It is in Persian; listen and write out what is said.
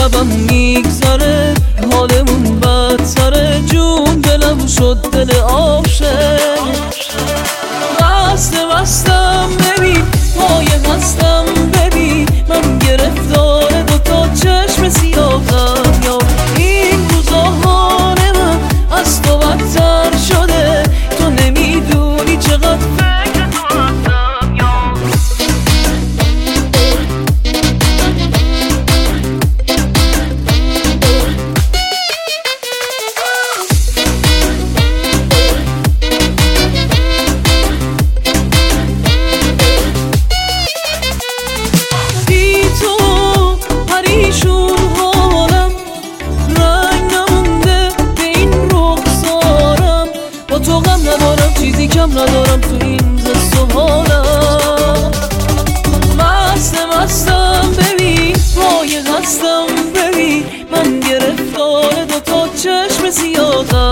شبم میگذره حالمون بدتره، جون دلم شد دل عاشق. مستم ببین مایه هستم ببین، من گرفتار دوتا چشم سیاهم. یا این روزا حال من از تو بدتر شده، تو نمیدونی چقدر فکر تو هستم. چیزی کم ندارم تو این حس و حالم. مستم ببین مایه هستم ببین، من گرفتار دوتا چشم سیاهم.